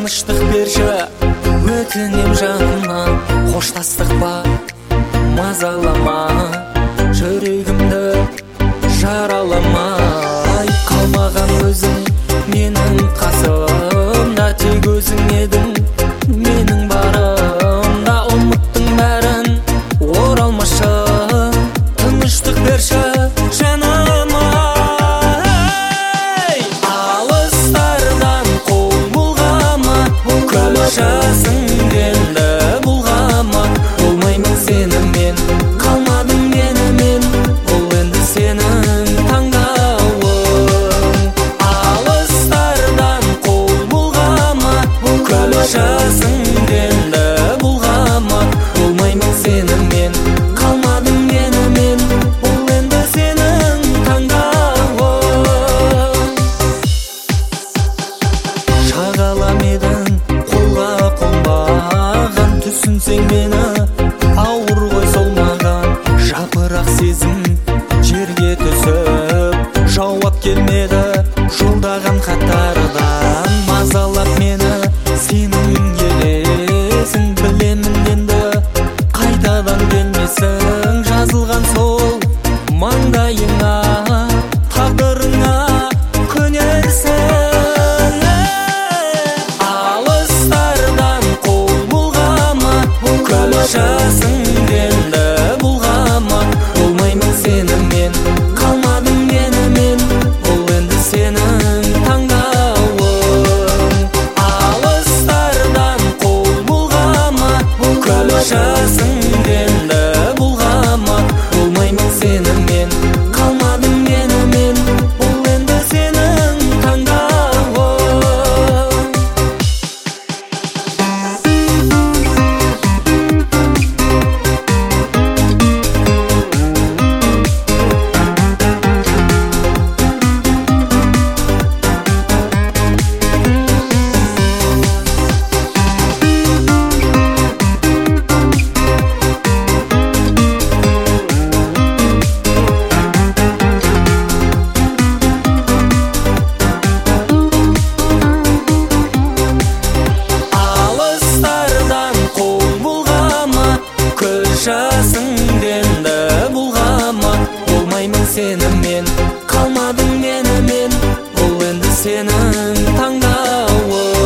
тыныштық берші өтінем жаныма, қоштастық па мазалама, жүрегімді жараламай. Қалмаған өзің менің қасымда, тек өзің едің менің барымда. Ұмыттың бәрін оралмашы, тыныштық берші жаныма. Алыстардан қол бұлғама, күлшісің енді бұлғама. Болмаймын сенімен, қалмадың менімен, бұл енді сенің таңдауың. Алыстардан қол бұлғама, күлшісің енді бұлғама. Болмаймын сенімен, қалмадың менімен, бұл енді сенің таңдауың. Шағалам едің қолға қонбаған, түсінсең мені ауыр ғой сол маған. Жапырақ сезім жерге түсіп, жауап келмеді жолдаған хаттардан. Мазалап мені сенің елесің, білемін енді қайтадан келмесің. Жазылған сол маңдайыңа, тағдырыңа көнерсің. Алыстардан қол бұлғама, күлшісің енді бұлғама. Болмаймын сенімен, қалмадың менімен, бұл енді сенің таңдауың. Алыстардан қол бұлғама, күлшісің енді бұлғама. Болмаймын сенімен, қалмадың менімен, бұл енді сенің таңдауың. Алыстардан қол бұлғама, күлшісің енді бұлғама. Болмаймын сенімен, қалмадың менімен, бұл енді сенің таңдауың.